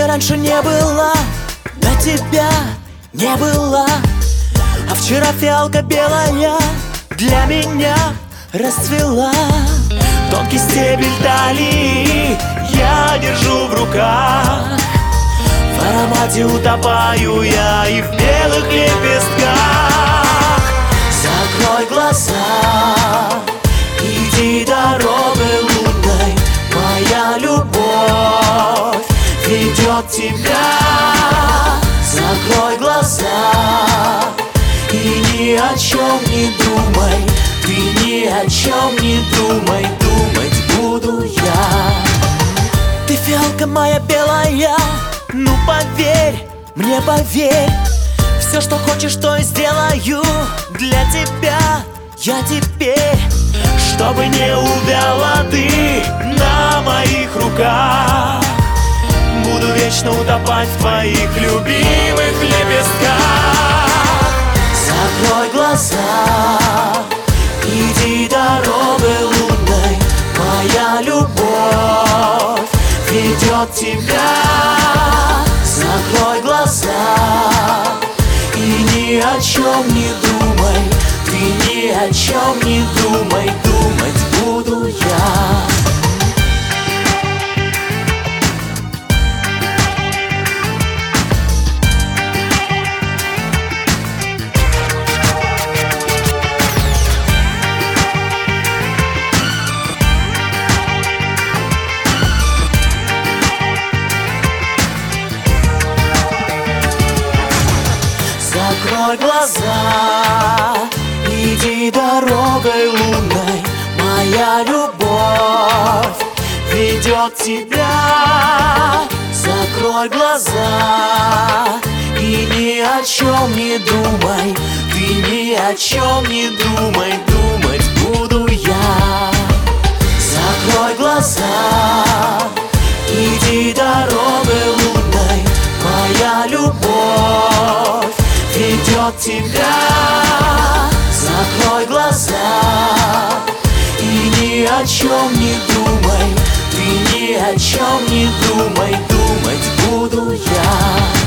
мне раньше не было, до тебя не было. А вчера фиалка белая для меня расцвела. Тонкий стебель дали я держу в руках. В аромате утопаю я и в белых лепестках. Закрой глаза, иди дорогой лунной. Моя любовь ведет тебя. Закрой глаза и ни о чем не думай. Ты ни о чем не думай, думать буду я. Ты фиалка моя белая, ну поверь, мне поверь. Все, что хочешь, то и сделаю для тебя. Я теперь, чтобы не увяла ты на моих руках, буду вечно утопать в твоих любимых лепестках. Закрой глаза, иди дорогой лунной. Моя любовь ведет тебя. Закрой глаза и ни о чем не думай. Ты ни о чем не думай, думать буду я. Закрой глаза, иди дорогой лунной. Моя любовь ведет тебя. Закрой глаза и ни о чем не думай. Ты ни о чем не думай, думать буду я. Закрой глаза, иди дорогой лунной. Моя любовь ведет тебя. Закрой глаза и ни о чем не думай. Ты ни о чем не думай, думать буду я.